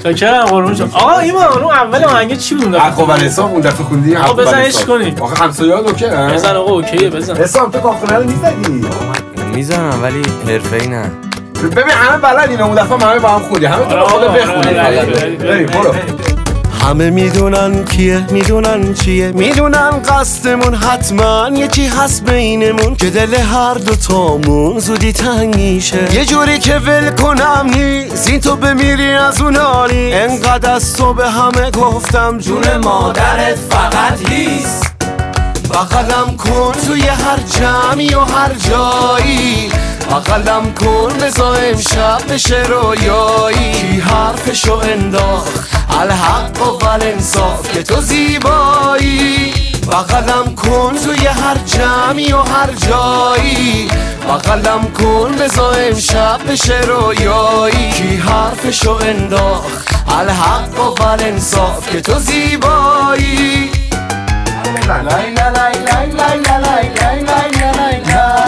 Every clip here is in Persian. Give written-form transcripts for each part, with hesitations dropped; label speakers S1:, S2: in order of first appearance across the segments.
S1: چاکرم قربون شم. آقا ایمان اون اول آهنگ چی بود؟
S2: عقب حساب اون دفعه خوندی.
S1: آقا بزن عشق کنیم.
S2: آخه همسایه‌ها اوکیه.
S1: بزن آقا اوکیه بزن.
S2: حساب تو کاخونه رو میزدی؟
S3: میزنم ولی حرفه‌ای نه.
S2: ببین همه بلدین اون دفعه همه با هم خوندی. همه تو خود بخونید. بریم برو.
S4: همه میدونن کیه، میدونن چیه، میدونن قصدمون حتما یکی هست بینمون که دل هر دوتامون زودی تنگ میشه. یه جوری که ول کنم نیست این تو بمیری از اون حالی. انقدر از تو به همه گفتم جون مادرت فقط هیست. بغلم کن توی هر جمعی و هر جایی. بغلم کن بزا امشب بشه رویایی. کی حرفشو انداخت الحق و الانصاف که تو زیبایی. بغلم کن توی هر جمعی و هر جایی. بغلم کن بزا امشب بشه رویایی. کی حرفشو انداخت الحق و الانصاف که تو زیبایی. لای لای لای لای لای لای لای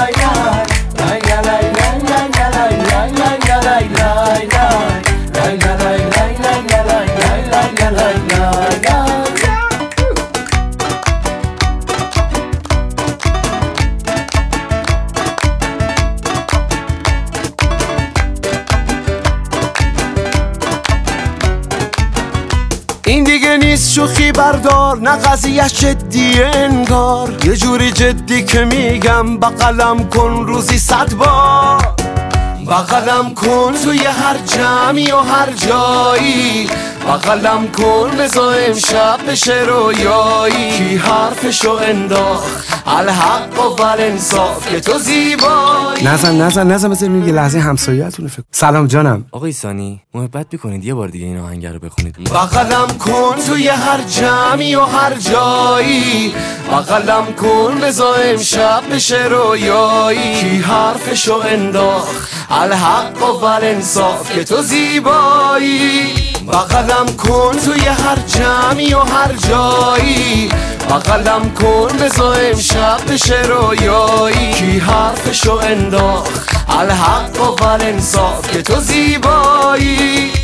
S4: این دیگه نیست شوخی بردار، نه قضیهش جدیه انگار. یه جوری جدی که میگم بغلم کن روزی 100 بار. بغلم کن توی هر جمعی و هر جایی. بغلم کن بزا امشب بشه رویایی. کی حرفشو انداخت الحق و الانصاف که تو زیبایی. نزن بذاریم یه لحظه همسایه‌تونه فکر. سلام جانم.
S3: آقای سانی محبت میکنید یه بار دیگه این آهنگ رو بخونید؟
S4: بغلم کن توی هر جمعی و هر جایی. بغلم کن بزا امشب بشه رویایی. کی حرفشو انداخت الحق و الانصاف که تو زیبایی. بغلم کن توی هر جمعی و هر جایی. بغلم کن بزا امشب بشه رویایی. کی حرفشو انداخت الحق و الانصاف که تو زیبایی.